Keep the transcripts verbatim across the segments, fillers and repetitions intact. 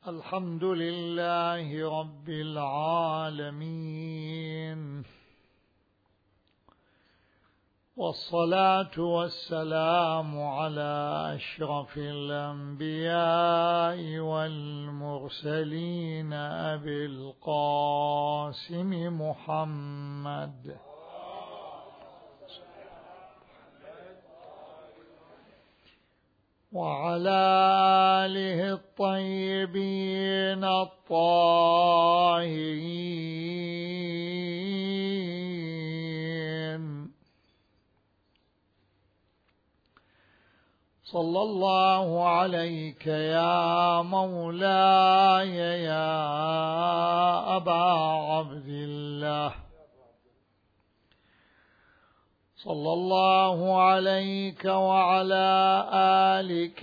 الحمد لله رب العالمين، والصلاة والسلام على أشرف الأنبياء والمرسلين أبي القاسم محمد وعلى آله الطيبين الطاهرين. صلى الله عليك يا مولاي يا أبا عبد الله، صلى الله عليك وعلى آلك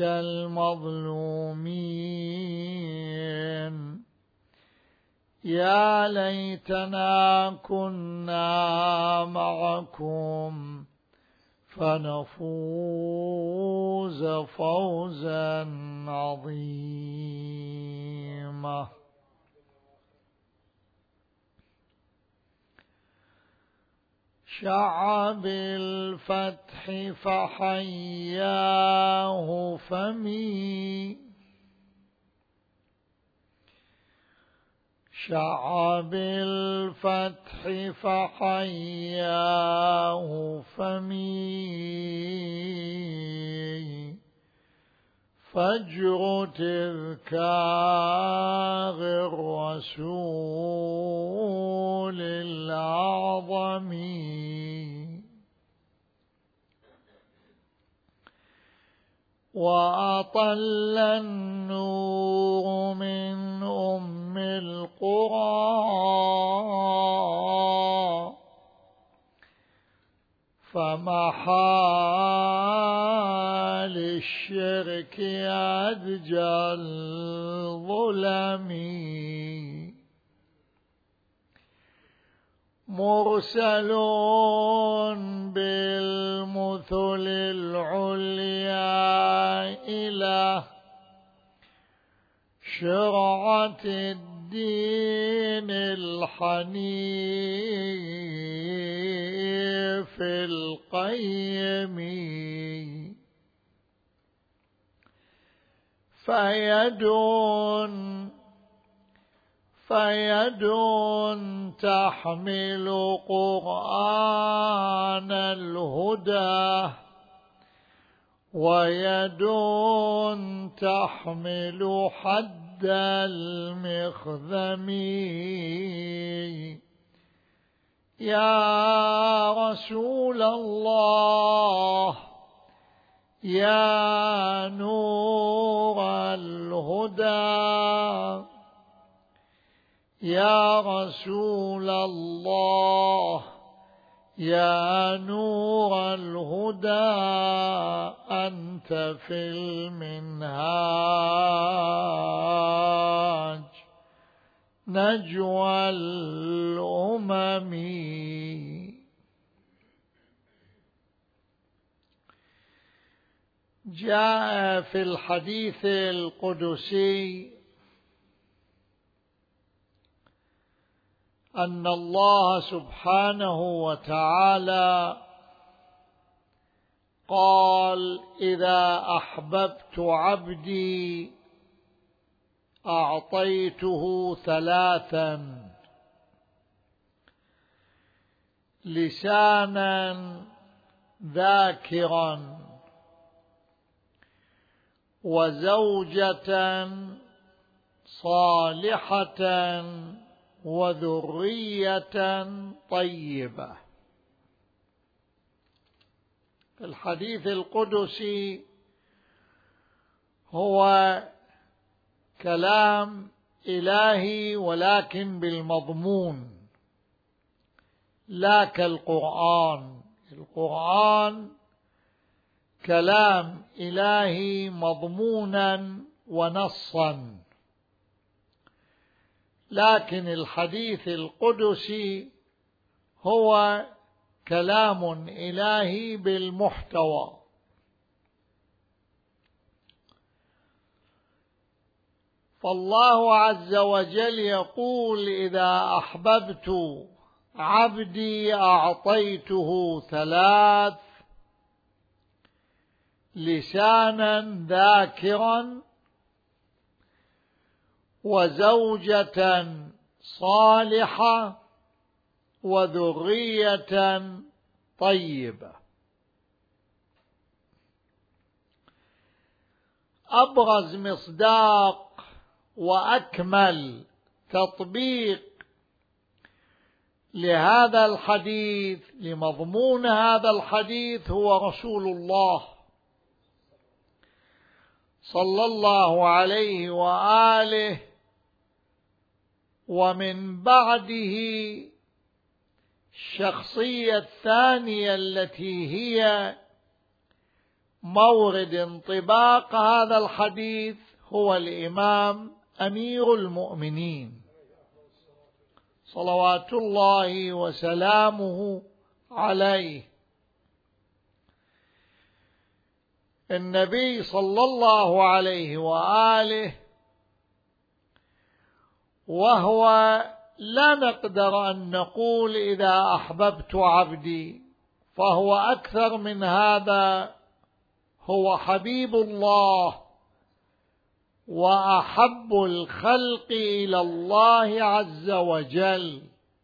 المظلومين. يا ليتنا كنا معكم فنفوز فوزا عظيما. شع بالفتح فحياه فمي، شع بالفتح فحياه فمي، فجر تذكار الرسول الأعظم. وأطل النور من أم القرى، فمحى للشرك أدجى الظلم. مرسل بالمثل العليا إلى شرعة الدين الحنيف القيم. فيد فيد تحمل قرآن الهدى، ويد تحمل حد المخذم. يا رسول الله يا نور الهدى، يا رسول الله يا نور الهدى، أنت في المنهاج نجوى الأمم. جاء في الحديث القدسي أن الله سبحانه وتعالى قال: إذا أحببت عبدي أعطيته ثلاثا: لسانا ذاكرا، وزوجة صالحة، وذرية طيبة. الحديث القدسي هو كلام إلهي ولكن بالمضمون، لا كالقرآن. القرآن كلام إلهي مضمونا ونصا، لكن الحديث القدسي هو كلام إلهي بالمحتوى. فالله عز وجل يقول: إذا أحببت عبدي أعطيته ثلاث: لسانا ذاكرا، وزوجة صالحة، وذرية طيبة. أبرز مصداق وأكمل تطبيق لهذا الحديث، لمضمون هذا الحديث، هو رسول الله صلى الله عليه وآله، ومن بعده الشخصية الثانية التي هي مورد انطباق هذا الحديث هو الإمام أمير المؤمنين صلوات الله وسلامه عليه. النبي صلى الله عليه وآله وهو لا نقدر أن نقول إذا أحببت عبدي، فهو أكثر من هذا، هو حبيب الله وأحب الخلق إلى الله عز وجل.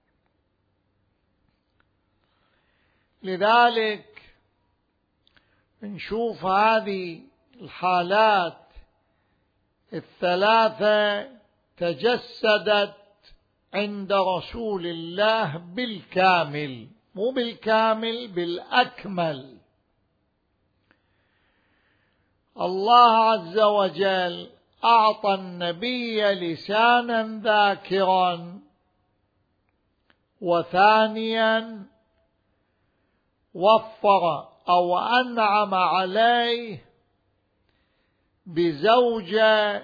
لذلك نشوف هذه الحالات الثلاثة تجسدت عند رسول الله بالكامل، مو بالكامل، بالأكمل. الله عز وجل أعطى النبي لسانا ذاكرا، وثانيا وفر أو أنعم عليه بزوجة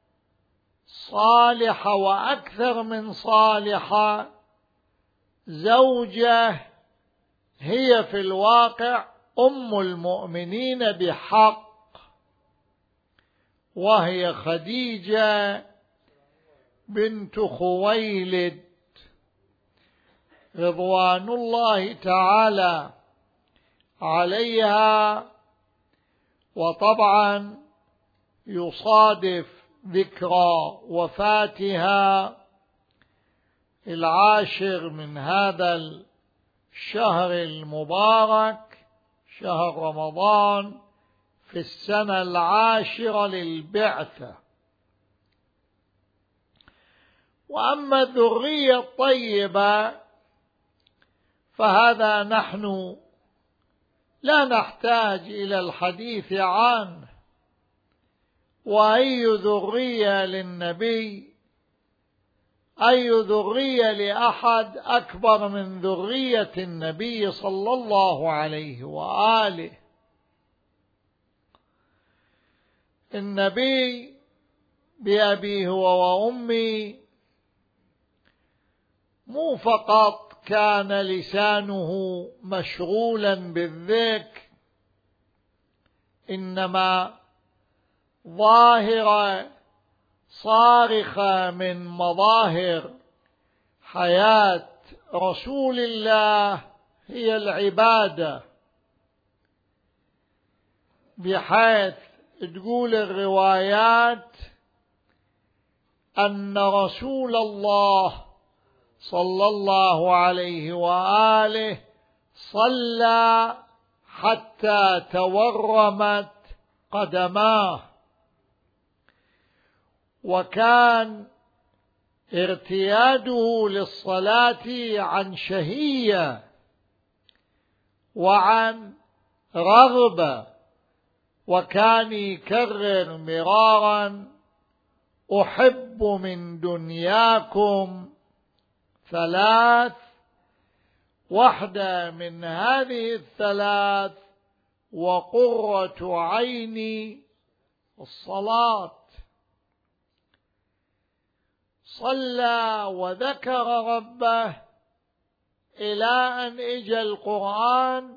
صالحة وأكثر من صالحة، زوجة هي في الواقع أم المؤمنين بحق، وهي خديجة بنت خويلد رضوان الله تعالى عليها. وطبعا يصادف ذكرى وفاتها العاشر من هذا الشهر المبارك، شهر رمضان، في السنة العاشرة للبعثة. وأما الذرية الطيبة فهذا نحن لا نحتاج إلى الحديث عنه، وأي ذرية للنبي، أي ذرية لأحد أكبر من ذرية النبي صلى الله عليه وآله. النبي بأبي هو وأمي مو فقط كان لسانه مشغولا بالذكر، إنما ظاهرة صارخة من مظاهر حياة رسول الله هي العبادة، بحيث تقول الروايات أن رسول الله صلى الله عليه وآله صلى حتى تورمت قدماه، وكان ارتياده للصلاة عن شهية وعن رغبة، وكان يكرر مرارا: أحب من دنياكم ثلاث، واحدة من هذه الثلاث وقرة عيني الصلاة. صلى وذكر ربه إلى أن إجى القرآن،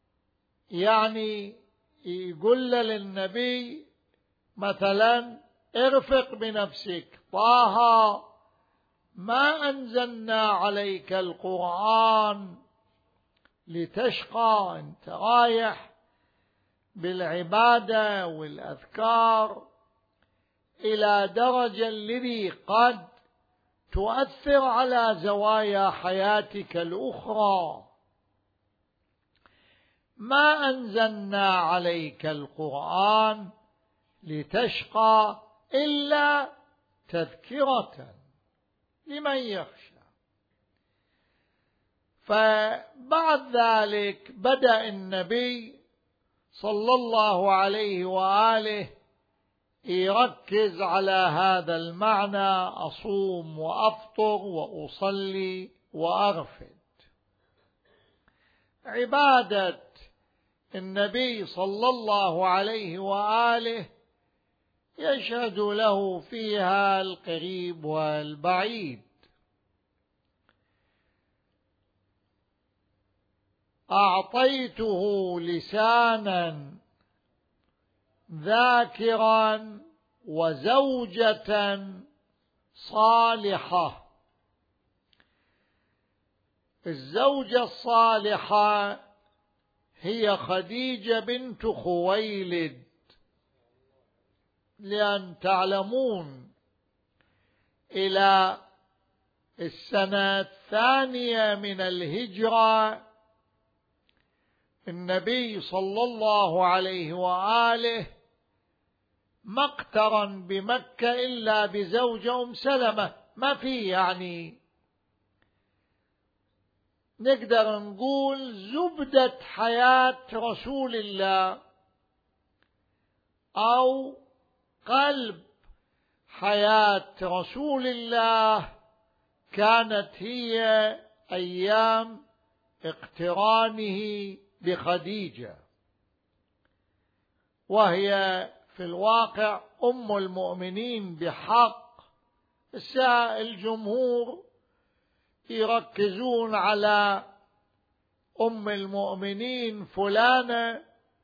يعني يقول للنبي مثلا: ارفق بنفسك. طه ما أنزلنا عليك القرآن لتشقى، أنت رايح بالعبادة والأذكار إلى درجة الذي قد تؤثر على زوايا حياتك الأخرى. ما أنزلنا عليك القرآن لتشقى إلا تذكرة لمن يخشى. فبعد ذلك بدأ النبي صلى الله عليه وآله يركز على هذا المعنى: أصوم وأفطر وأصلي وأغفد. عبادة النبي صلى الله عليه وآله يشهد له فيها القريب والبعيد. أعطيته لسانا ذاكرا وزوجة صالحة. الزوجة الصالحة هي خديجة بنت خويلد، لأن تعلمون إلى السنة الثانية من الهجرة النبي صلى الله عليه وآله ما اقترن بمكة إلا بزوجة أم سلمة. ما في يعني نقدر نقول زبدة حياة رسول الله أو قلب حياة رسول الله كانت هي أيام اقترانه بخديجة، وهي في الواقع أم المؤمنين بحق. الجمهور يركزون على أم المؤمنين فلانة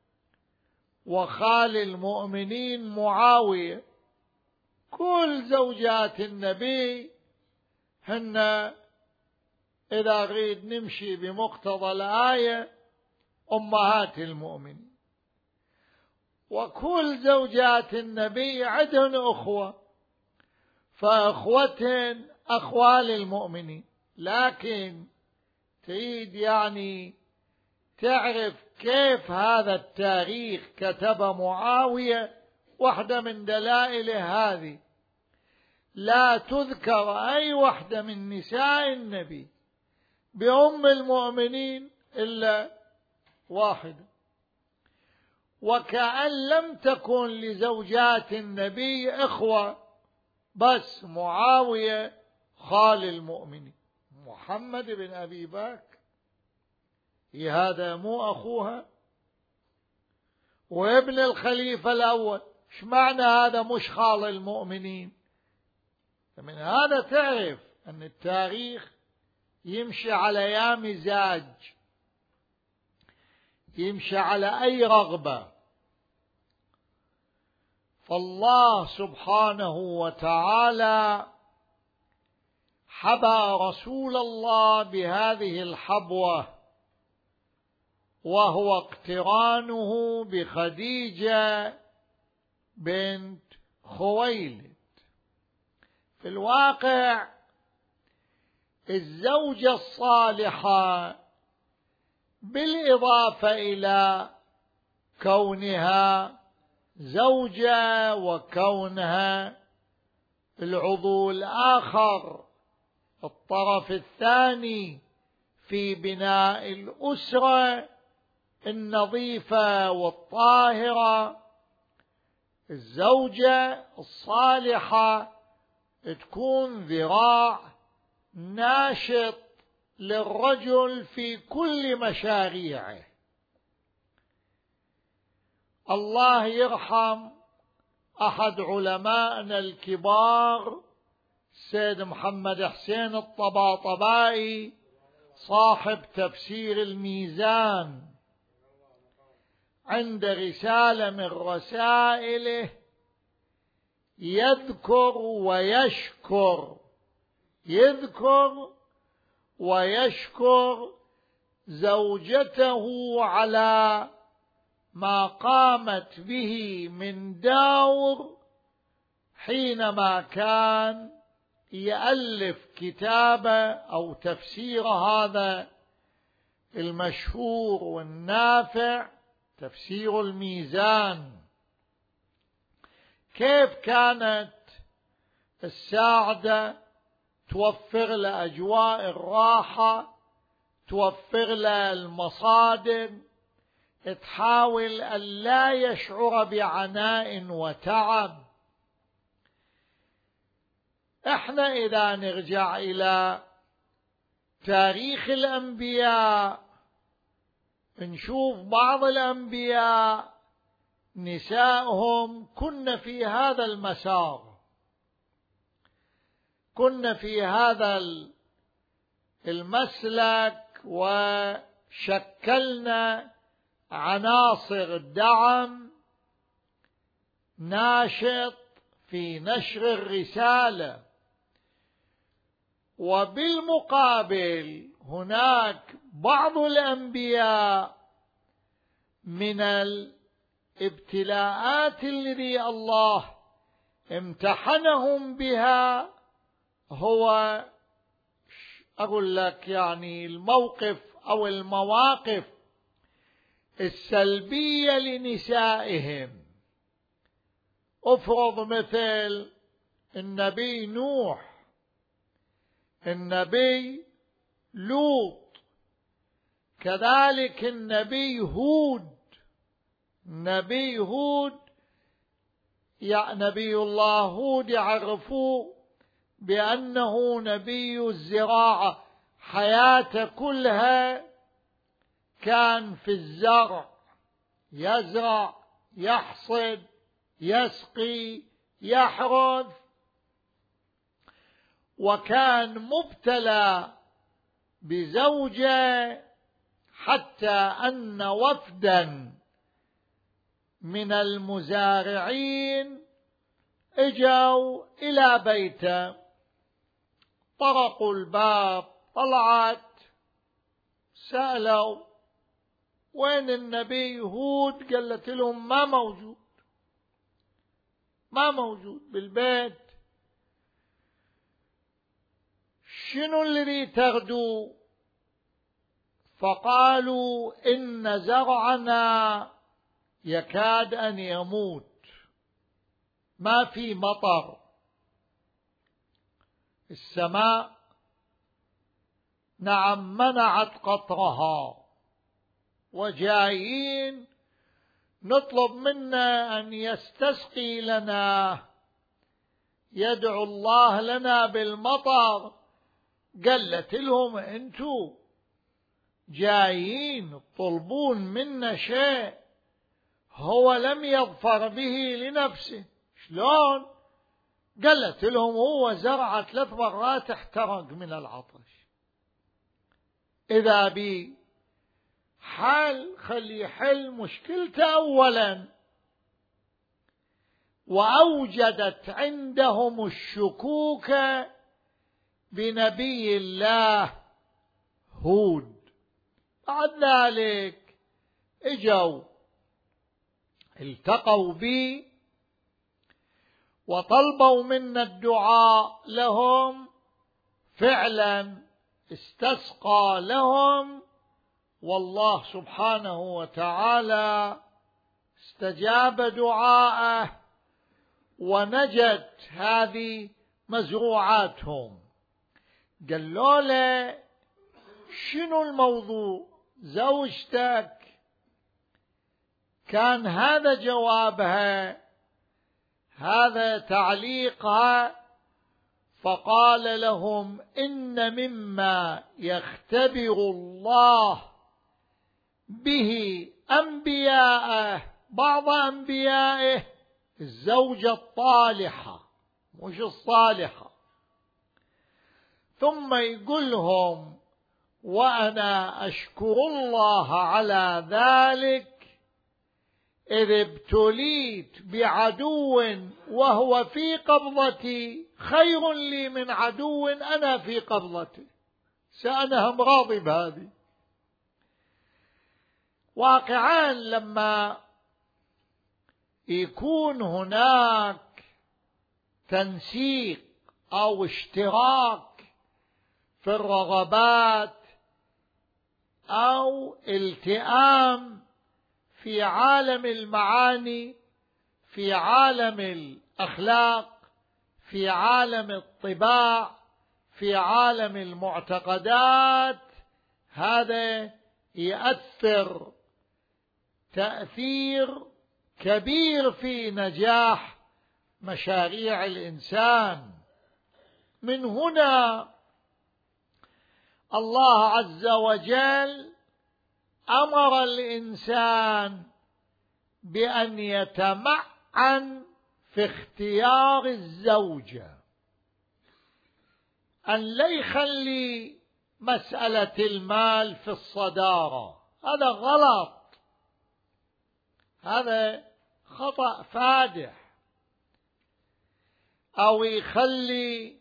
وخال المؤمنين معاوية. كل زوجات النبي هن إذا نريد نمشي بمقتضى الآية أمهات المؤمنين، وكل زوجات النبي عندهن أخوة، فأخوتهن أخوال المؤمنين. لكن تريد يعني تعرف كيف هذا التاريخ كتب معاوية، واحدة من دلائله هذه: لا تذكر أي واحدة من نساء النبي بأم المؤمنين إلا واحدة، وكأن لم تكن لزوجات النبي إخوة، بس معاوية خال المؤمنين. محمد بن أبي بكر هذا مو أخوها وابن الخليفة الأول، إيش معنى هذا مش خال المؤمنين؟ فمن هذا تعرف أن التاريخ يمشي على يا مزاج، يمشي على أي رغبة. فالله سبحانه وتعالى حبى رسول الله بهذه الحبوة، وهو اقترانه بخديجة بنت خويلد. في الواقع الزوجة الصالحة بالإضافة إلى كونها زوجة وكونها العضو الآخر، الطرف الثاني في بناء الأسرة النظيفة والطاهرة، الزوجة الصالحة تكون ذراع ناشط للرجل في كل مشاريعه. الله يرحم أحد علمائنا الكبار السيد محمد حسين الطباطبائي صاحب تفسير الميزان، عند رسالة من رسائله يذكر ويشكر، يذكر ويشكر زوجته على ما قامت به من دور حينما كان يألف كتابه أو تفسير هذا المشهور والنافع تفسير الميزان. كيف كانت الساعدة توفر له أجواء الراحة، توفر له المصادر، تحاول أن لا يشعر بعناء وتعب. احنا إذا نرجع إلى تاريخ الأنبياء نشوف بعض الأنبياء نسائهم كن في هذا المسار، كن في هذا المسلك، وشكلنا عناصر دعم ناشط في نشر الرسالة. وبالمقابل هناك بعض الأنبياء من الابتلاءات التي الله امتحنهم بها هو أقول لك يعني الموقف أو المواقف السلبية لنسائهم. أفرض مثل النبي نوح، النبي لوط، كذلك النبي هود. نبي هود يا نبي الله هود يعرفوه بأنه نبي الزراعة، حياته كلها كان في الزرع، يزرع يحصد يسقي يحرث. وكان مبتلى بزوجة حتى أن وفدا من المزارعين اجوا إلى بيته، طرقوا الباب، طلعت سألوا وين النبي هود؟ قالت لهم ما موجود، ما موجود بالبيت. شنو الذي تغدو؟ فقالوا إن زرعنا يكاد أن يموت، ما في مطر، السماء نعم منعت قطرها، وجايين نطلب منه أن يستسقي لنا، يدعو الله لنا بالمطر. قالت لهم أنتوا جايين تطلبون منا شيء هو لم يظفر به لنفسه، شلون؟ قالت لهم هو زرع ثلاث مرات احترق من العطش. إذا بي حل خلي يحل مشكلته أولا. وأوجدت عندهم الشكوك بنبي الله هود. بعد ذلك اجوا التقوا بي وطلبوا منا الدعاء لهم، فعلا استسقى لهم، والله سبحانه وتعالى استجاب دعاءه ونجت هذه مزروعاتهم. قالوا له شنو الموضوع؟ زوجتك؟ كان هذا جوابها، هذا تعليقها. فقال لهم إن مما يختبر الله به أنبياءه، بعض أنبيائه، الزوجة الطالحة مش الصالحة. ثم يقول لهم وأنا أشكر الله على ذلك إذ ابتليت بعدو وهو في قبضتي خير لي من عدو أنا في قبضته، سأنهم راضي بهذه. واقعا لما يكون هناك تنسيق أو اشتراك في الرغبات أو التئام في عالم المعاني، في عالم الأخلاق، في عالم الطباع، في عالم المعتقدات، هذا يؤثر تأثير كبير في نجاح مشاريع الإنسان. من هنا الله عز وجل أمر الإنسان بأن يتمعن في اختيار الزوجة، أن لا يخلي مسألة المال في الصدارة، هذا غلط، هذا خطأ فادح. أو يخلي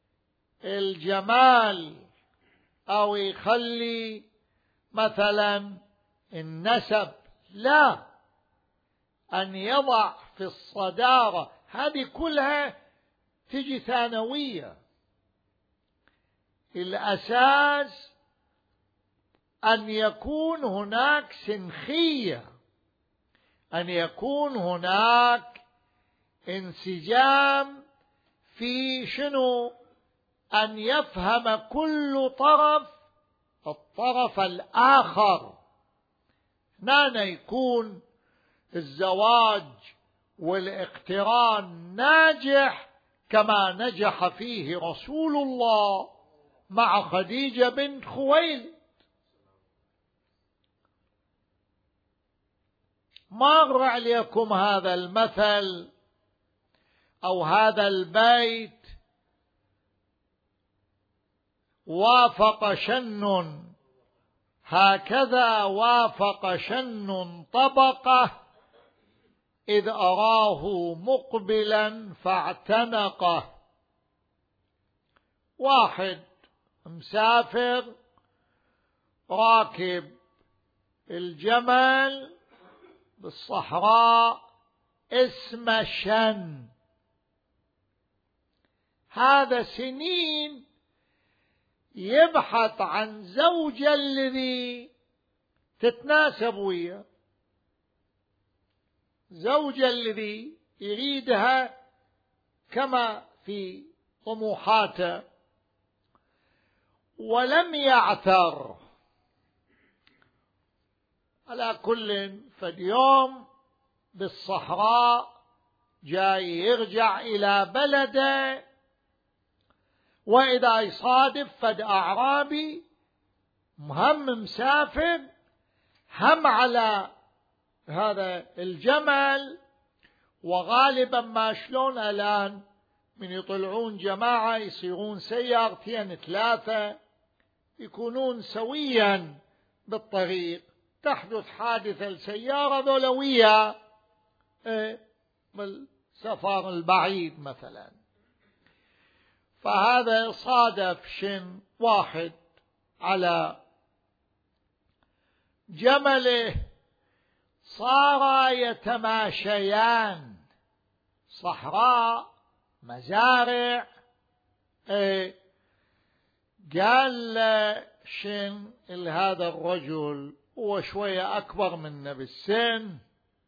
الجمال، أو يخلي مثلا النسب، لا، أن يضع في الصدارة، هذه كلها تجي ثانوية. الأساس أن يكون هناك سنخية، أن يكون هناك انسجام في شنو؟ أن يفهم كل طرف الطرف الآخر. هنا يكون الزواج والاقتران ناجح كما نجح فيه رسول الله مع خديجة بنت خويلد. مر عليكم هذا المثل أو هذا البيت: وافق شن هكذا وافق شن طبقه إذ أراه مقبلا فاعتنقه. واحد مسافر راكب الجمل بالصحراء اسمه شن، هذا سنين يبحث عن زوجة الذي تتناسب وياه، زوجة الذي يريدها كما في طموحاته، ولم يعثر. على كل فاليوم بالصحراء جاي يرجع إلى بلده، وإذا يصادف فد أعرابي مهم مسافر هم على هذا الجمل. وغالبا ما شلون الآن من يطلعون جماعة يصيرون سيارتين ثلاثة يكونون سويا بالطريق، تحدث حادثة السيارة ذولوية بالسفر البعيد مثلا. فهذا صادف شن واحد على جمله، صارا يتماشيان، صحراء مزارع. ايه قال شن لهذا الرجل، هو شوية أكبر منه بالسن،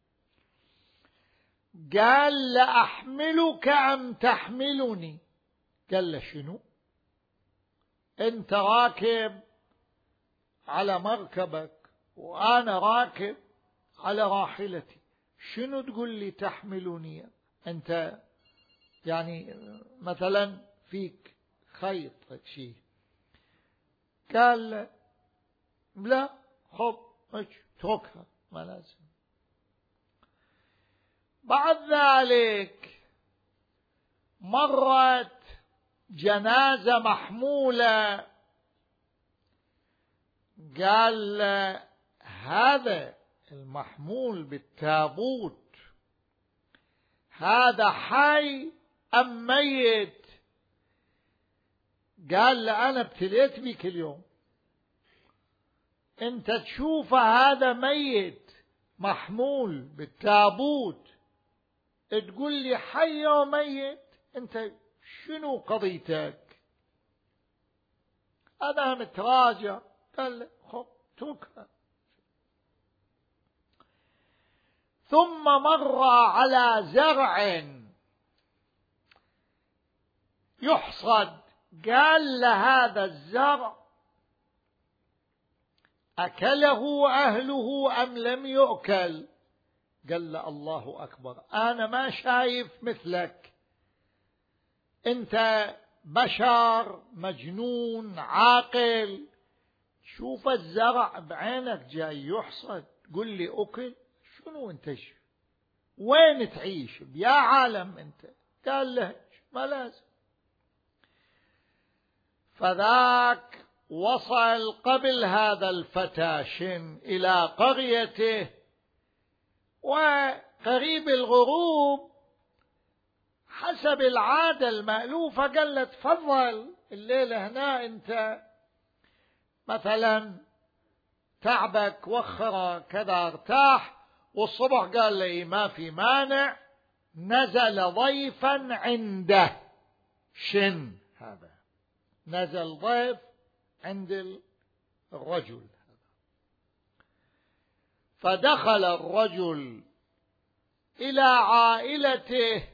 قال: لأحملك أم تحملني؟ قال له: شنو؟ أنت راكب على مركبك وأنا راكب على راحلتي، شنو تقول لي تحملني؟ أنت يعني مثلا فيك خيط شيء. قال: لا، خب اتركها، ما لازم. بعد ذلك مرت جنازة محمولة، قال: هذا المحمول بالتابوت هذا حي أم ميت؟ قال له أنا ابتليت بك اليوم، أنت تشوف هذا ميت محمول بالتابوت تقول لي حي وميت؟ أنت شنو قضيتك؟ أنا متراجع. قال له خب اتركها. ثم مر على زرع يحصد، قال له هذا الزرع أكله أهله أم لم يؤكل؟ قال له الله أكبر، أنا ما شايف مثلك، أنت بشر مجنون عاقل، شوف الزرع بعينك جاي يحصد تقول لي أكل؟ شنو أنت شو؟ وين تعيش يا عالم أنت؟ قال له ما لازم. فذاك وصل قبل هذا الفتى شن إلى قريته، وقريب الغروب حسب العادة المألوفة قال له تفضل الليلة هنا، أنت مثلا تعبك وخر كذا ارتاح، والصبح قال لي ما في مانع، نزل ضيفا عنده. شن هذا نزل ضيف عند الرجل، فدخل الرجل إلى عائلته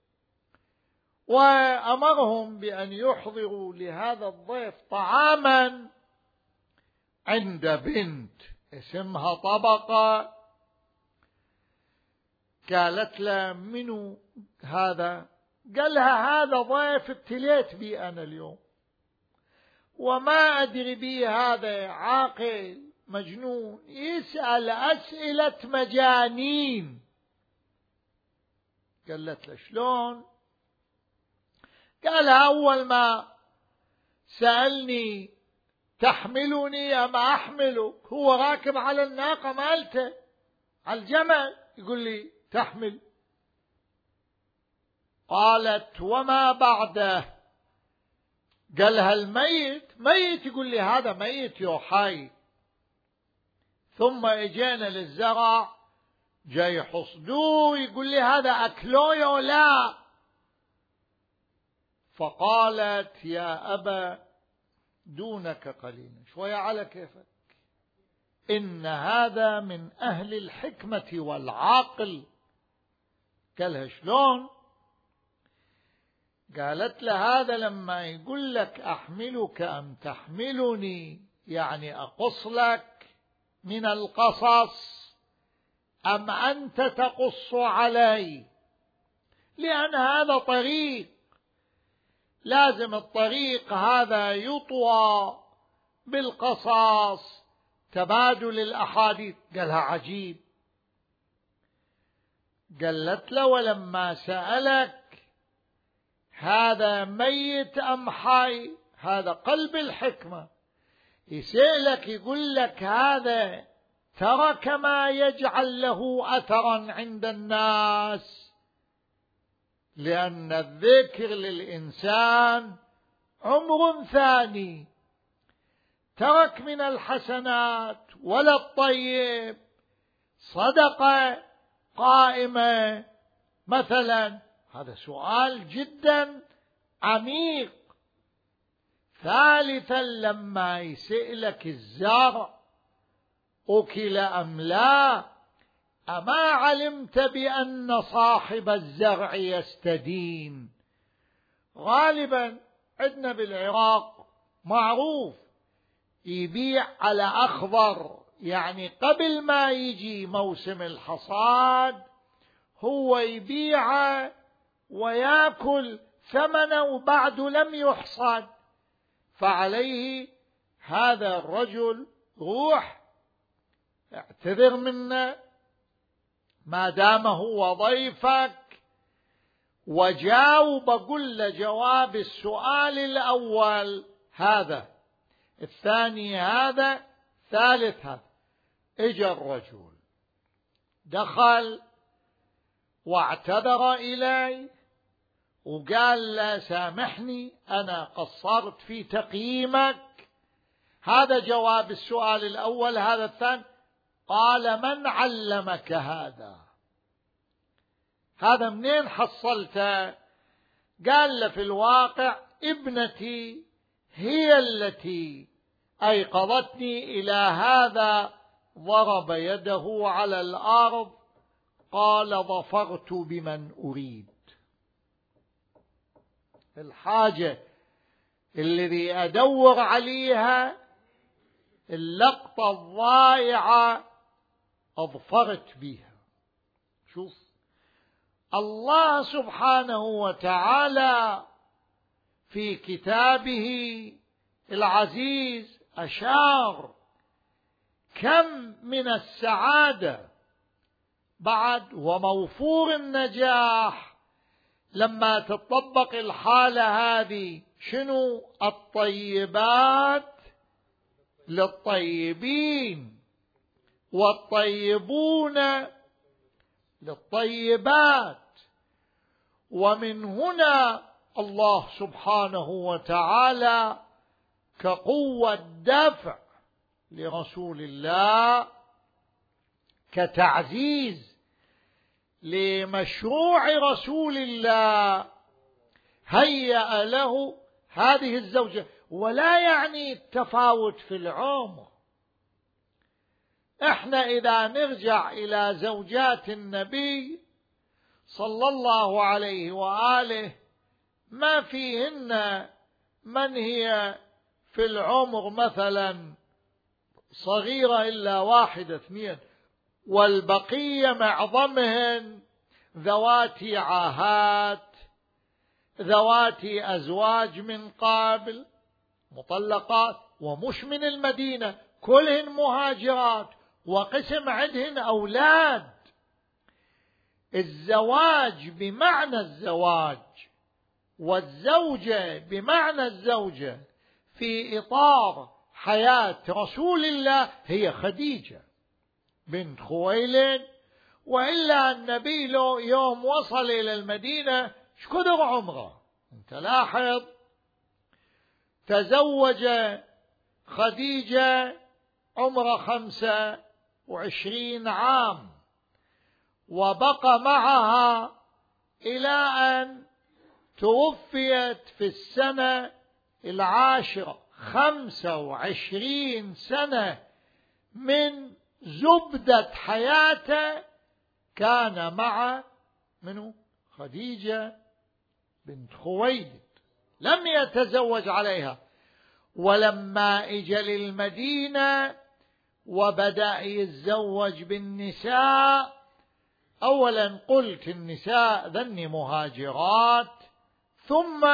وأمرهم بأن يحضروا لهذا الضيف طعاما عند بنت اسمها طبقة. قالت له منو هذا؟ قال لها هذا ضيف ابتليت بي أنا اليوم، وما أدري بي هذا عاقل مجنون يسأل أسئلة مجانين. قالت له شلون؟ قال أول ما سألني تحملني أم أحملك، هو راكب على الناقة مالته على الجمل يقول لي تحمل. قالت وما بعده؟ قالها الميت. ميت؟ يقول لي هذا ميت يو حي. ثم اجينا للزرع جاي حصدوه، يقول لي هذا أكلوه يو لا؟ فقالت يا أبا دونك قليلا، شوية على كيفك، إن هذا من أهل الحكمة والعقل. قالها شلون؟ قالت له هذا لما يقول لك أحملك أم تحملني، يعني أقص لك من القصص أم أنت تقص علي؟ لأن هذا طريق، لازم الطريق هذا يطوى بالقصص، تبادل الأحاديث. قالها عجيب. قالت له ولما سألك هذا ميت أم حي، هذا قلب الحكمة، يسألك يقول لك هذا ترك ما يجعل له أثرا عند الناس، لأن الذكر للإنسان عمر ثاني، ترك من الحسنات ولا الطيب صدقة قائمة مثلا. هذا سؤال جدا عميق. ثالثا لما يسألك الزرع أكل أم لا، أما علمت بأن صاحب الزرع يستدين؟ غالبا عندنا بالعراق معروف يبيع على أخضر، يعني قبل ما يجي موسم الحصاد هو يبيع ويأكل ثمنه وبعد لم يحصد. فعليه هذا الرجل روح اعتذر منا ما دام هو ضيفك، وجاوب كل جواب السؤال الأول هذا، الثاني هذا، ثالث هذا. اجى الرجل دخل واعتذر إلي وقال له سامحني أنا قصرت في تقييمك. هذا جواب السؤال الأول. هذا الثاني، قال من علمك هذا؟ هذا منين حصلته؟ قال له في الواقع ابنتي هي التي أيقظتني إلى هذا. ضرب يده على الأرض قال ظفرت بمن أريد. الحاجة الذي أدور عليها، اللقطة الضائعة أظفرت بها. شوف الله سبحانه وتعالى في كتابه العزيز أشار كم من السعادة بعد وموفور النجاح لما تطبق الحالة هذه. شنو؟ الطيبات للطيبين والطيبون للطيبات. ومن هنا الله سبحانه وتعالى كقوة دفع لرسول الله، كتعزيز لمشروع رسول الله، هيأ له هذه الزوجة. ولا يعني التفاوت في العمر. احنا إذا نرجع إلى زوجات النبي صلى الله عليه وآله ما فيهن من هي في العمر مثلا صغيرة إلا واحدة اثنين، والبقية معظمهن ذواتي عاهات، ذواتي أزواج من قبل، مطلقات، ومش من المدينة، كلهن مهاجرات، وقسم عندهن أولاد. الزواج بمعنى الزواج والزوجة بمعنى الزوجة في إطار حياة رسول الله هي خديجة بنت خويلد. وإلا النبي له يوم وصل إلى المدينة شكدر عمره. انت لاحظ تزوج خديجة عمره خمسة وعشرين عام، وبقى معها إلى أن توفيت في السنة العاشرة. خمسة وعشرين سنة من زبدة حياته كان مع منه خديجة بنت خويلد، لم يتزوج عليها. ولما اجى للمدينة وبدأ يتزوج بالنساء، أولا قلت النساء ذني مهاجرات، ثم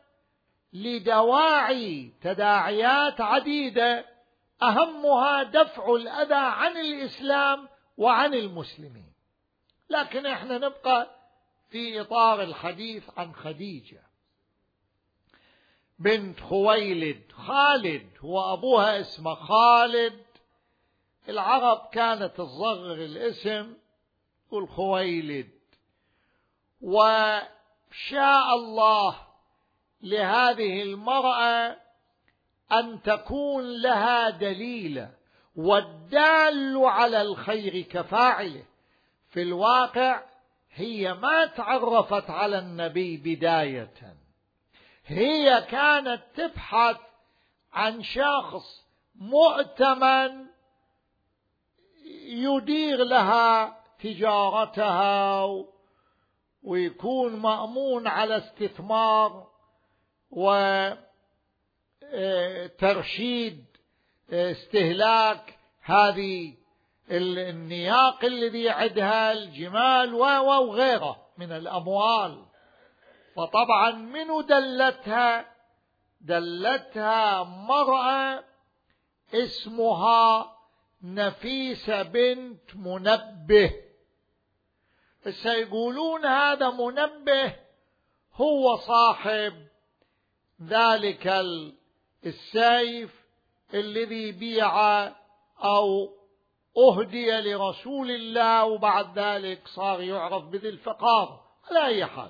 لدواعي تداعيات عديدة أهمها دفع الأذى عن الإسلام وعن المسلمين. لكن احنا نبقى في إطار الحديث عن خديجة بنت خويلد. خالد هو أبوها اسمه خالد. العرب كانت تصغر الاسم والخويلد، وشاء الله لهذه المرأة أن تكون لها دليل، والدال على الخير كفاعله. في الواقع هي ما تعرفت على النبي بداية، هي كانت تبحث عن شخص مؤتمن يدير لها تجارتها ويكون مأمون على استثمار وترشيد استهلاك هذه النياق الذي عندها الجمال وغيره من الأموال. فطبعا منو دلتها؟ دلتها مرأة اسمها نفيسة بنت منبه. سيقولون هذا منبه هو صاحب ذلك السيف الذي بيع أو أهدي لرسول الله وبعد ذلك صار يعرف بذي الفقار. على أي حال،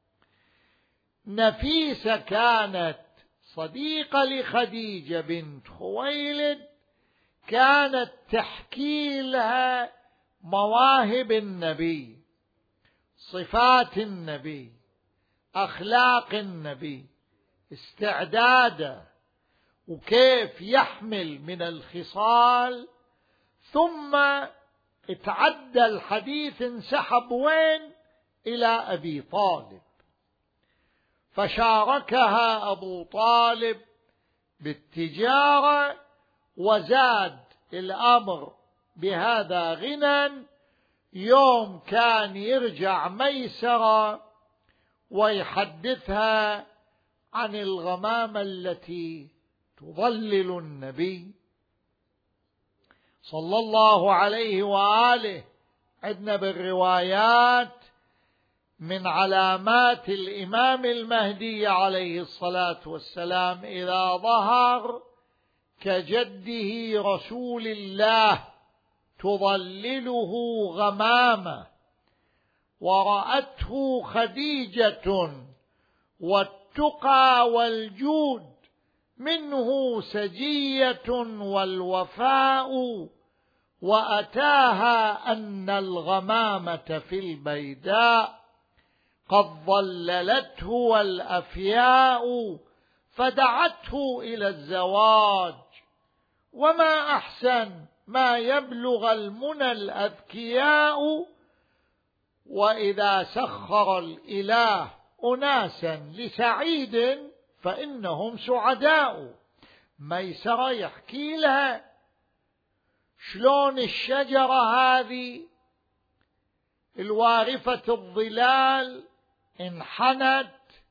نفيسة كانت صديقة لخديجة بنت خويلد، كانت تحكي لها مواهب النبي، صفات النبي، أخلاق النبي، استعداده، وكيف يحمل من الخصال. ثم اتعدى الحديث، انسحب وين؟ إلى أبي طالب، فشاركها أبو طالب بالتجارة، وزاد الأمر بهذا غنى. يوم كان يرجع ميسرة ويحدثها عن الغمامة التي تظلل النبي صلى الله عليه وآله. عندنا بالروايات من علامات الإمام المهدي عليه الصلاة والسلام إذا ظهر كجده رسول الله تظلله غمامة، ورأته خديجة والتقى والجود منه سجية والوفاء، وأتاها أن الغمامة في البيداء قد ظللته والأفياء، فدعته إلى الزواج. وما أحسن ما يبلغ المنى الأذكياء، وإذا سخر الإله أناسا لسعيد فإنهم سعداء. ميسرة يحكي لها شلون الشجرة هذه الوارفة الظلال انحنت،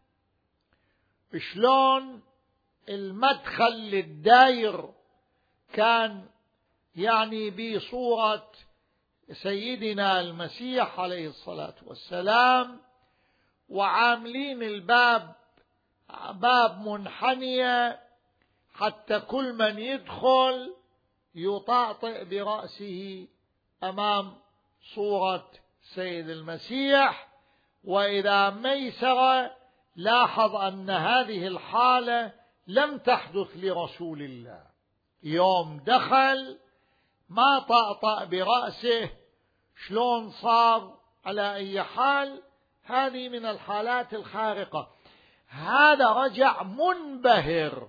شلون المدخل للداير كان يعني بصورة سيدنا المسيح عليه الصلاة والسلام، وعاملين الباب باب منحنية حتى كل من يدخل يطاطئ برأسه أمام صورة سيد المسيح. وإذا ميسر لاحظ أن هذه الحالة لم تحدث لرسول الله. يوم دخل ما طأطأ برأسه، شلون صار؟ على أي حال، هذه من الحالات الخارقة. هذا رجع منبهر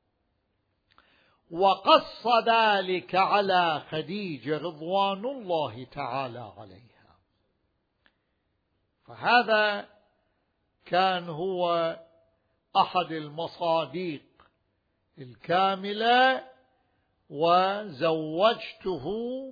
وقص ذلك على خديجة رضوان الله تعالى عليها. فهذا كان هو أحد المصاديق الكاملة. وزوجته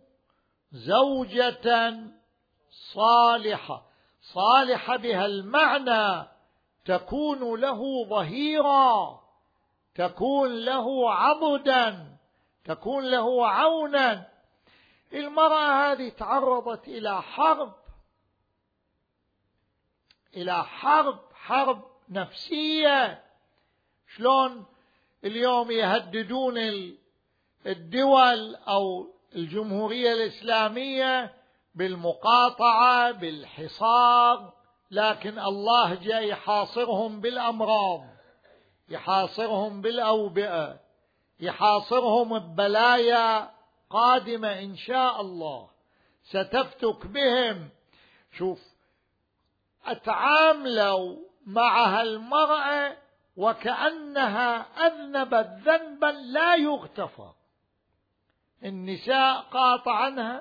زوجة صالحة، صالحة بها المعنى تكون له ظهيرا، تكون له عضدا، تكون له عونا. المرأة هذه تعرضت إلى حرب، إلى حرب حرب نفسية. شلون اليوم يهددون الدول أو الجمهورية الإسلامية بالمقاطعة بالحصار، لكن الله جاي يحاصرهم بالأمراض، يحاصرهم بالأوبئة، يحاصرهم ببلايا قادمة إن شاء الله ستفتك بهم. شوف، أتعاملوا مع المرأة وكأنها أذنبت ذنبا لا يغتفر. النساء قاطعنها،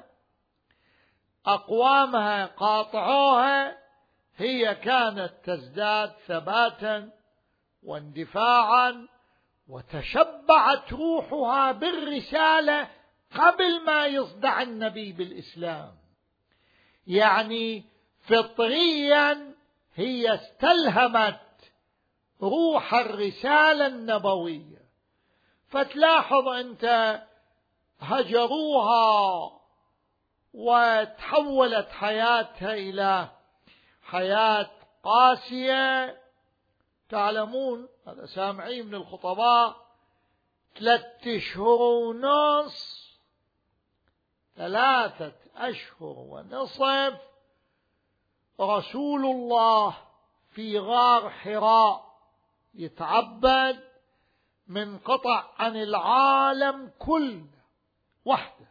أقوامها قاطعوها، هي كانت تزداد ثباتا واندفاعا، وتشبعت روحها بالرسالة قبل ما يصدع النبي بالإسلام. يعني فطريا هي استلهمت روح الرسالة النبوية. فتلاحظ أنت هجروها وتحولت حياتها إلى حياة قاسية. تعلمون هذا سامعين من الخطباء، ثلاثة أشهر ونص ثلاثة أشهر ونصف رسول الله في غار حراء يتعبد، منقطع عن العالم كله وحده،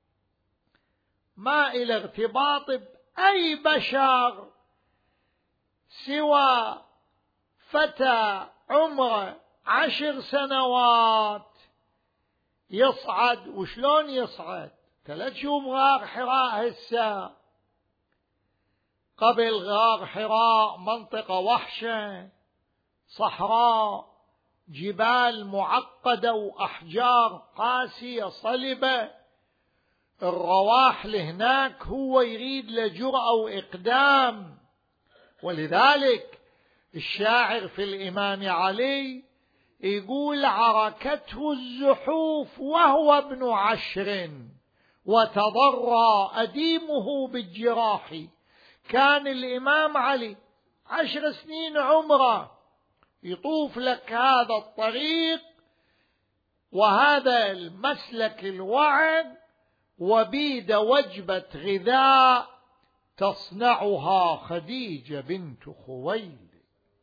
ما إلى ارتباط بأي بشر سوى فتى عمره عشر سنوات يصعد. وشلون يصعد؟ ثلاث شوف غار حراء هسه، قبل غار حراء منطقة وحشة، صحراء، جبال معقدة وأحجار قاسية صلبة، الرواح لهناك هو يريد لجرأة وإقدام. ولذلك الشاعر في الإمام علي يقول: عركته الزحوف وهو ابن عشر وتضرى أديمه بالجراح. كان الإمام علي عشر سنين عمره يطوف لك هذا الطريق وهذا المسلك الوعد، وبيد وجبة غذاء تصنعها خديجة بنت خويلد،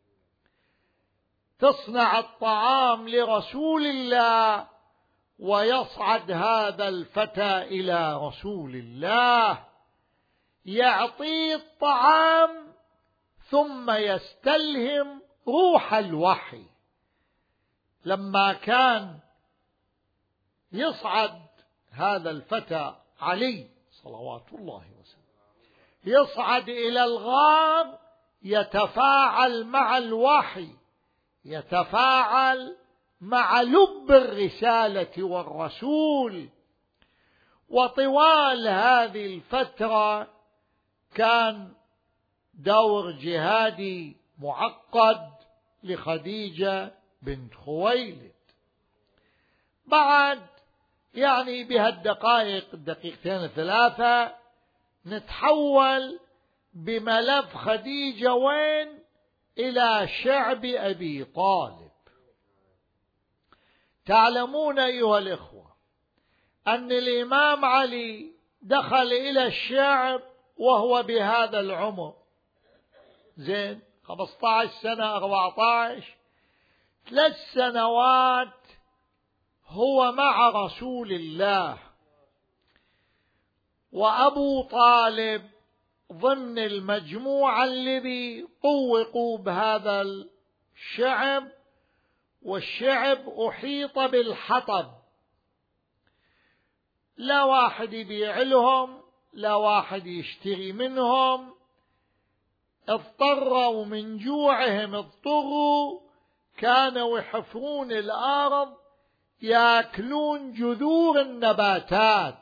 تصنع الطعام لرسول الله، ويصعد هذا الفتى إلى رسول الله يعطيه الطعام ثم يستلهم روح الوحي. لما كان يصعد هذا الفتى علي صلوات الله وسلم يصعد إلى الغار، يتفاعل مع الوحي، يتفاعل مع لب الرسالة والرسول. وطوال هذه الفترة كان دور جهادي معقد لخديجة بنت خويلد. بعد يعني بهالدقائق الدقيقتين الثلاثة نتحول بملف خديجة وين؟ إلى شعب أبي طالب. تعلمون أيها الإخوة أن الإمام علي دخل إلى الشعب وهو بهذا العمر، زين خمسة عشر سنة أربعة عشر، ثلاث سنوات هو مع رسول الله، وأبو طالب ضمن المجموعة الذي طوقوا بهذا الشعب، والشعب أحيط بالحطب، لا واحد يبيع لهم، لا واحد يشتري منهم، اضطروا من جوعهم، اضطروا كانوا يحفرون الأرض يأكلون جذور النباتات،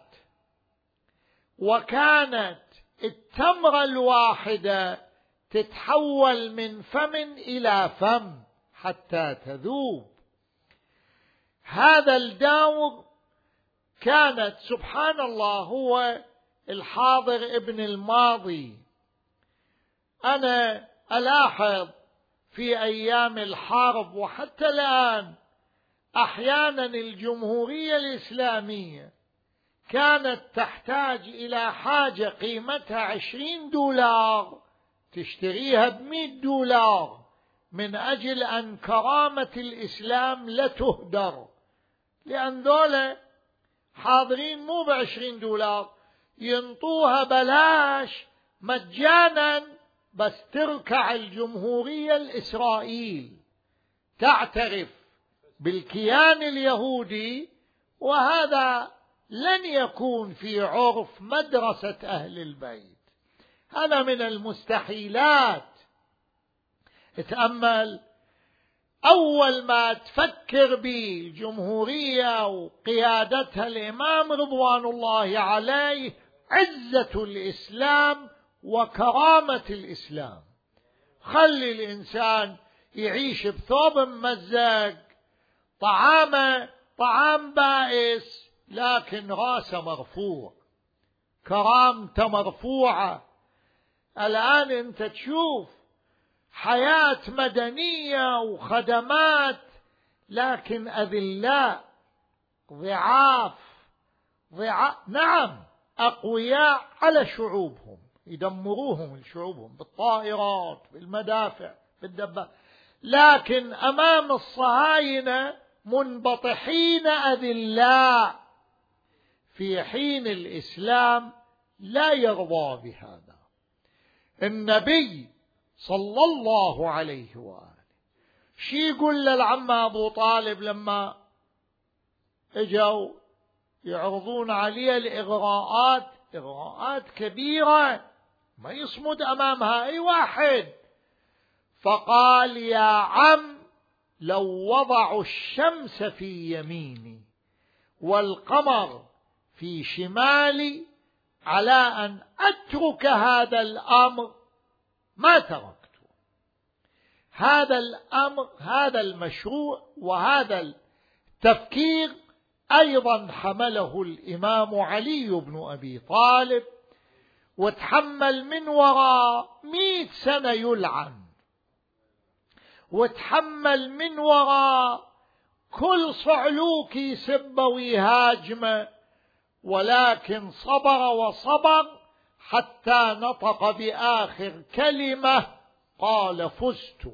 وكانت التمرة الواحدة تتحول من فم إلى فم حتى تذوب. هذا الدور كانت سبحان الله هو الحاضر ابن الماضي. أنا ألاحظ في أيام الحرب وحتى الآن أحيانا الجمهورية الإسلامية كانت تحتاج إلى حاجة قيمتها عشرين دولار تشتريها بمئة دولار من أجل أن كرامة الإسلام لا تهدر، لأن ذولا حاضرين مو بعشرين دولار، ينطوها بلاش مجانا، بس تركع الجمهورية الإسرائيل تعترف بالكيان اليهودي، وهذا لن يكون في عرف مدرسة أهل البيت، هذا من المستحيلات. اتأمل، أول ما تفكر بالجمهورية وقيادتها الإمام رضوان الله عليه عزة الإسلام وكرامة الإسلام. خلي الإنسان يعيش بثوب ممزق، طعامه طعام بائس، لكن راسه مرفوع، كرامته مرفوعة. الآن أنت تشوف حياة مدنية وخدمات، لكن أذلاء، ضعاف ضعاف نعم أقوياء على شعوبهم، يدمروهم شعوبهم بالطائرات بالمدافع بالدبابات، لكن أمام الصهاينة منبطحين أذلاء، في حين الإسلام لا يرضى بهذا. النبي صلى الله عليه وآله شي يقول للعم أبو طالب لما اجوا يعرضون عليه الإغراءات، إغراءات كبيرة ما يصمد أمامها أي واحد، فقال: يا عم، لو وضعوا الشمس في يميني والقمر في شمالي على أن أترك هذا الأمر ما تركته. هذا الأمر، هذا المشروع وهذا التفكير أيضا حمله الإمام علي بن أبي طالب، وتحمل من وراء مئة سنة يلعن، وتحمل من وراء كل صعلوك يسبه ويهاجمه، ولكن صبر وصبر حتى نطق بآخر كلمة قال: فزت.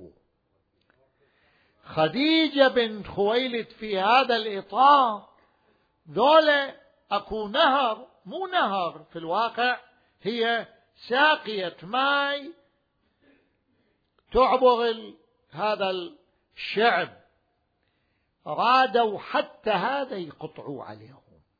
خديجة بنت خويلد في هذا الإطار ذولا أكو نهر، مو نهر في الواقع، هي ساقية ماء تعبر هذا الشعب، رادوا حتى هذا يقطعوا عليهم،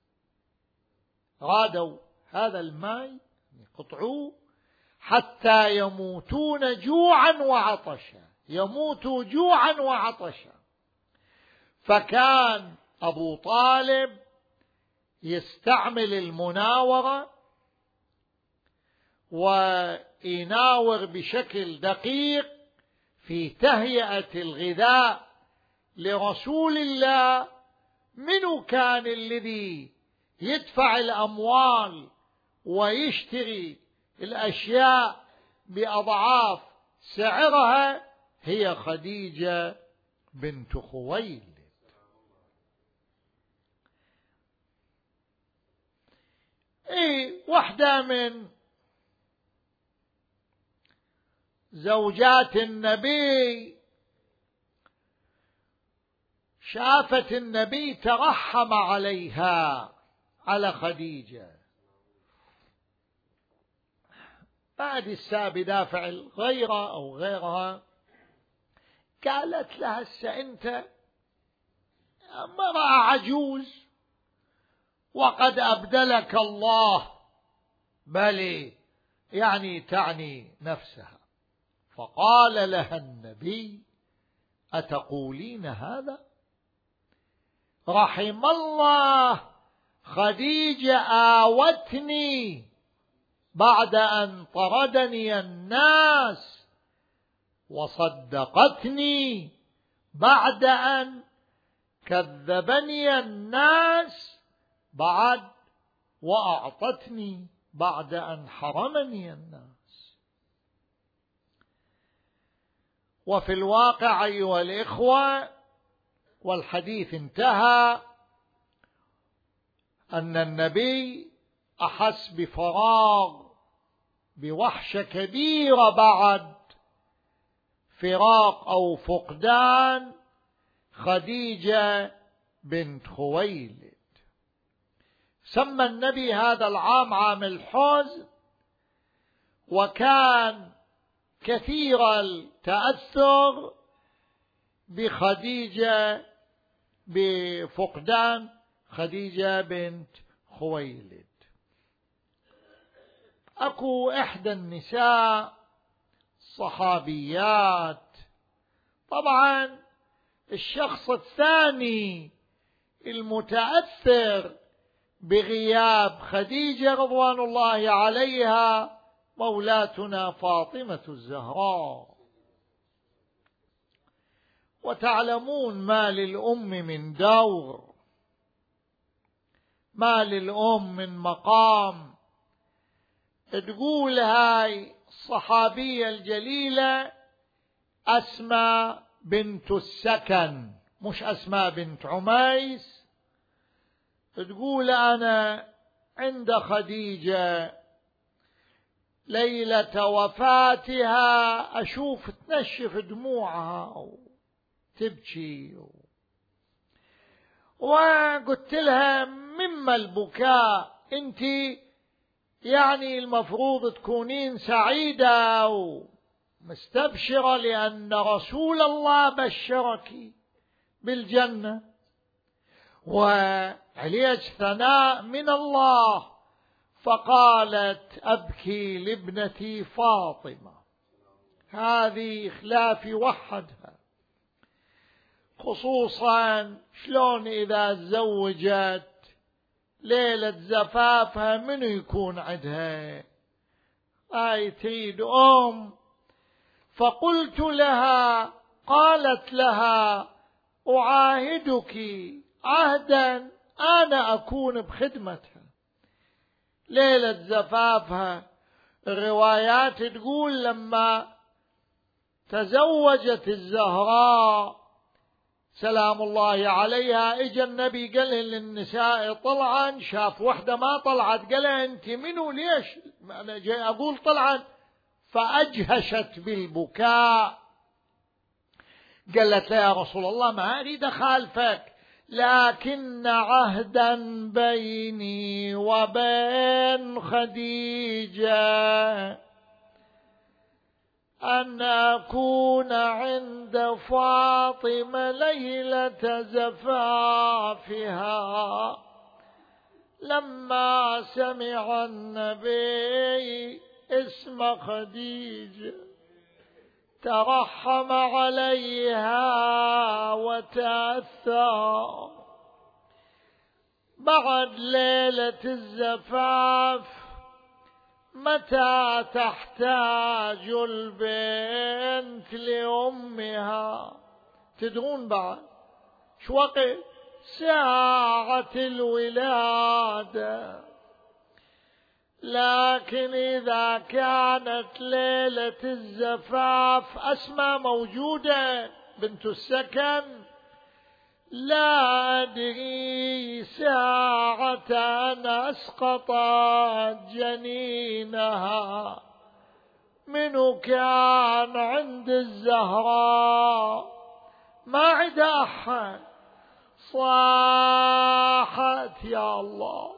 رادوا هذا الماء يقطعوه حتى يموتون جوعا وعطشا، يموتوا جوعا وعطشا. فكان أبو طالب يستعمل المناورة ويناور بشكل دقيق في تهيئة الغذاء لرسول الله. منو كان الذي يدفع الأموال ويشتري الأشياء بأضعاف سعرها؟ هي خديجة بنت خويلد. اي واحدة من زوجات النبي شافت النبي ترحم عليها، على خديجة، بعد الساب دافع الغيرة أو غيرها، قالت لها: هسه أنت امرأة عجوز وقد أبدلك الله، بل يعني تعني نفسها. فقال لها النبي: أتقولين هذا؟ رحم الله خديجة آوتني بعد أن طردني الناس، وصدقتني بعد أن كذبني الناس، بعد وأعطتني بعد أن حرمني الناس. وفي الواقع أيها الإخوة، والحديث انتهى، أن النبي أحس بفراغ، بوحشة كبيرة بعد فراق أو فقدان خديجة بنت خويلد. سمى النبي هذا العام عام الحزن، وكان كثير التأثر بخديجة، بفقدان خديجة بنت خويلد. أكو إحدى النساء صحابيات، طبعا الشخص الثاني المتأثر بغياب خديجة رضوان الله عليها مولاتنا فاطمة الزهراء. وتعلمون ما للأم من دور، ما للأم من مقام. تقول هاي الصحابية الجليلة أسماء بنت السكن، مش أسماء بنت عميس، تقول أنا عند خديجة ليلة وفاتها أشوف تنشف دموعها وتبكي، وقلت لها مما البكاء؟ أنت يعني المفروض تكونين سعيدة ومستبشرة لأن رسول الله بشرك بالجنة وعليك ثناء من الله. فقالت أبكي لابنتي فاطمة، هذه خلافي وحدها، خصوصا شلون إذا تزوجت ليلة زفافها منو يكون عندها؟ هاي تريد أم. فقلت لها، قالت لها أعاهدك عهدا أنا أكون بخدمتها ليلة زفافها. الروايات تقول لما تزوجت الزهراء سلام الله عليها اجى النبي قال للنساء طلعا، شاف وحدة ما طلعت قال انت منو؟ ليش انا جاي اقول طلعا؟ فاجهشت بالبكاء. قالت له يا رسول الله ما اريد اخالفك، لكن عهدا بيني وبين خديجة أن أكون عند فاطمة ليلة زفافها. لما سمع النبي اسم خديجة ترحم عليها وتأثر. بعد ليلة الزفاف متى تحتاج البنت لأمها؟ تدرون بعد شو وقت؟ ساعة الولادة. لكن إذا كانت ليلة الزفاف أسماء موجودة بنت السكن، لا أدري ساعة أن أسقطت جنينها منو كان عند الزهراء، ما عند أحد. صاحت يا الله،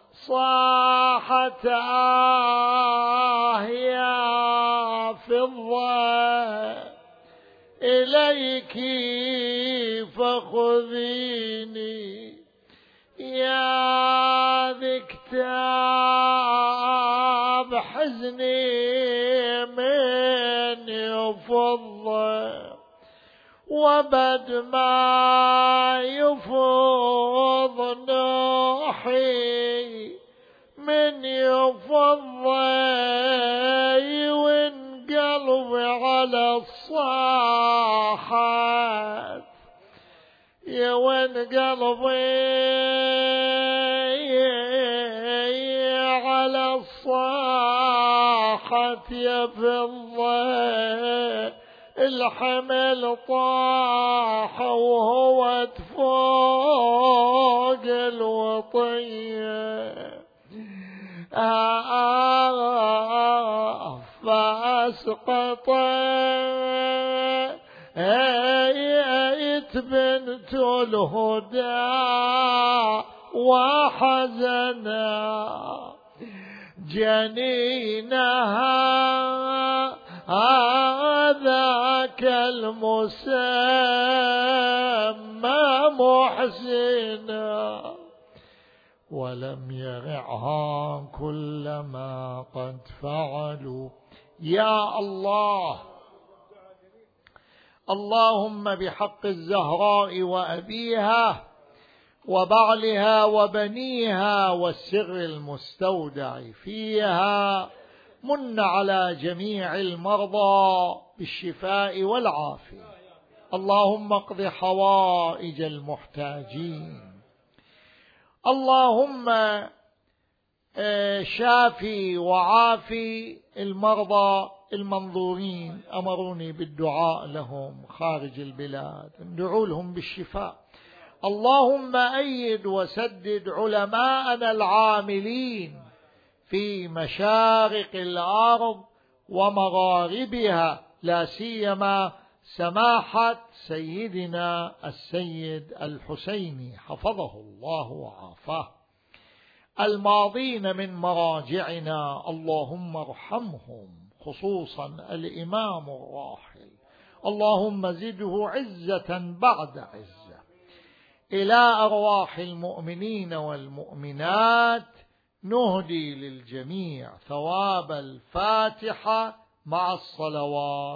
صاحت آه يا فضة إليك فخذيني يا ذي كتاب حزني من يفض، وبد ما يفض نوحي من يفض، وانقلب على الصاحات يا وانقلبي على الصاحات يا فضة. الحمل طاح وهو فوق الوطية، آه فأسقط بنت الهدى وحزنا جنينها، هذاك المسمى محسنا، ولم يرعها كلما قد فعلوا. يا الله، اللهم بحق الزهراء وأبيها وبعلها وبنيها والسر المستودع فيها، من على جميع المرضى بالشفاء والعافية. اللهم اقض حوائج المحتاجين، اللهم شافي وعافي المرضى المنظورين. أمروني بالدعاء لهم خارج البلاد، ندعو لهم بالشفاء. اللهم أيد وسدد علماءنا العاملين في مشارق الأرض ومغاربها، لا سيما سماحة سيدنا السيد الحسيني حفظه الله وعافاه، الماضين من مراجعنا، اللهم ارحمهم، خصوصا الإمام الراحل، اللهم زده عزة بعد عزة. إلى أرواح المؤمنين والمؤمنات نهدي للجميع ثواب الفاتحة مع الصلوات.